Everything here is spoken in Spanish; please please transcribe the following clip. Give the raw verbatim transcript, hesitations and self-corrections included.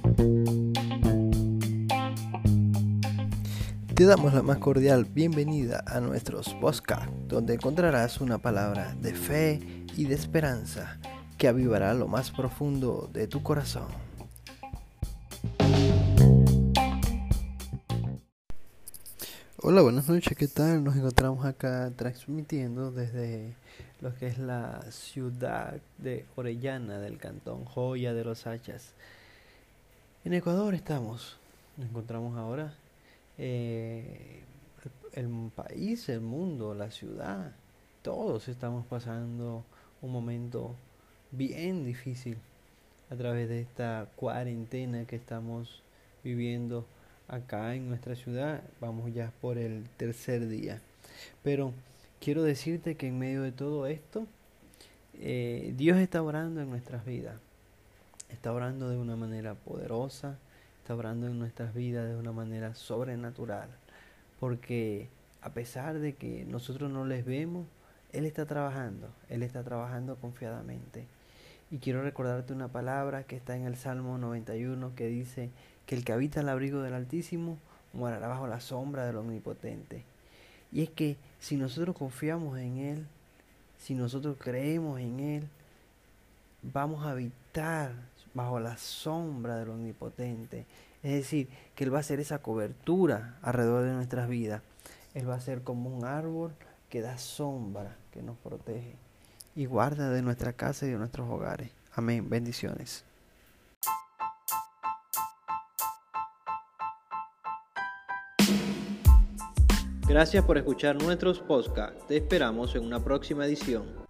Te damos la más cordial bienvenida a nuestros podcasts, donde encontrarás una palabra de fe y de esperanza que avivará lo más profundo de tu corazón. Hola, buenas noches, ¿qué tal? Nos encontramos acá transmitiendo desde lo que es la ciudad de Orellana del cantón Joya de los Hachas. En Ecuador estamos, nos encontramos ahora. Eh, el, el país, el mundo, la ciudad, todos estamos pasando un momento bien difícil a través de esta cuarentena que estamos viviendo acá en nuestra ciudad. Vamos ya por el tercer día, pero quiero decirte que en medio de todo esto eh, Dios está obrando en nuestras vidas, está obrando de una manera poderosa, está obrando en nuestras vidas de una manera sobrenatural, porque a pesar de que nosotros no les vemos, Él está trabajando, Él está trabajando confiadamente. Y quiero recordarte una palabra que está en el Salmo noventa y uno que dice que el que habita el abrigo del Altísimo morará bajo la sombra del Omnipotente. Y es que si nosotros confiamos en Él, si nosotros creemos en Él, vamos a habitar bajo la sombra del Omnipotente. Es decir, que Él va a ser esa cobertura alrededor de nuestras vidas. Él va a ser como un árbol que da sombra, que nos protege y guarda de nuestra casa y de nuestros hogares. Amén. Bendiciones. Gracias por escuchar nuestros podcasts. Te esperamos en una próxima edición.